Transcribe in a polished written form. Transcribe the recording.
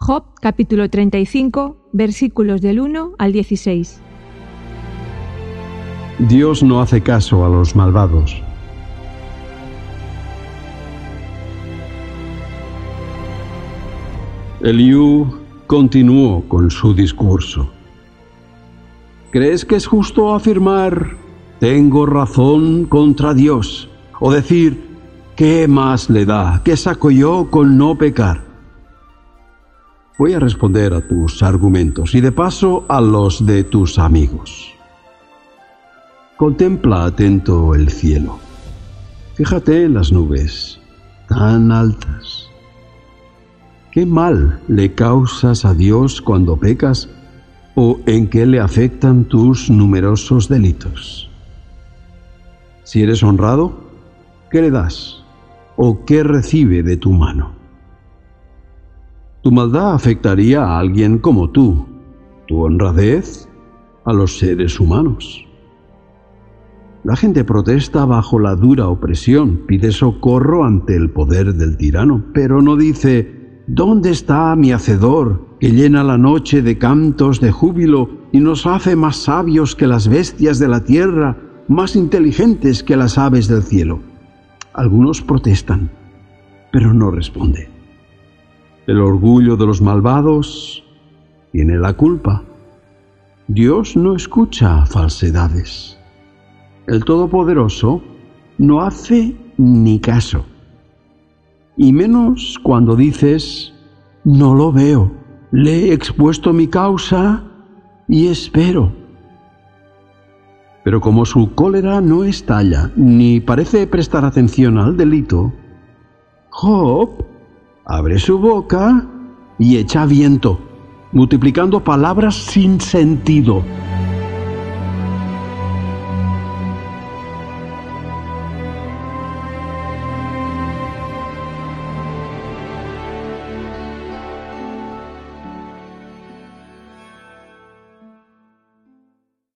Job capítulo 35, versículos del 1 al 16. Dios no hace caso a los malvados. Eliú continuó con su discurso. ¿Crees que es justo afirmar, tengo razón contra Dios? O decir, ¿qué más le da? ¿Qué saco yo con no pecar? Voy a responder a tus argumentos y de paso a los de tus amigos. Contempla atento el cielo. Fíjate en las nubes, tan altas. ¿Qué mal le causas a Dios cuando pecas o en qué le afectan tus numerosos delitos? Si eres honrado, ¿qué le das o qué recibe de tu mano? Tu maldad afectaría a alguien como tú, tu honradez a los seres humanos. La gente protesta bajo la dura opresión, pide socorro ante el poder del tirano, pero no dice, ¿dónde está mi Hacedor, que llena la noche de cantos de júbilo y nos hace más sabios que las bestias de la tierra, más inteligentes que las aves del cielo? Algunos protestan, pero no responden. El orgullo de los malvados tiene la culpa. Dios no escucha falsedades. El Todopoderoso no hace ni caso. Y menos cuando dices, no lo veo, le he expuesto mi causa y espero. Pero como su cólera no estalla ni parece prestar atención al delito, Job abre su boca y echa viento, multiplicando palabras sin sentido.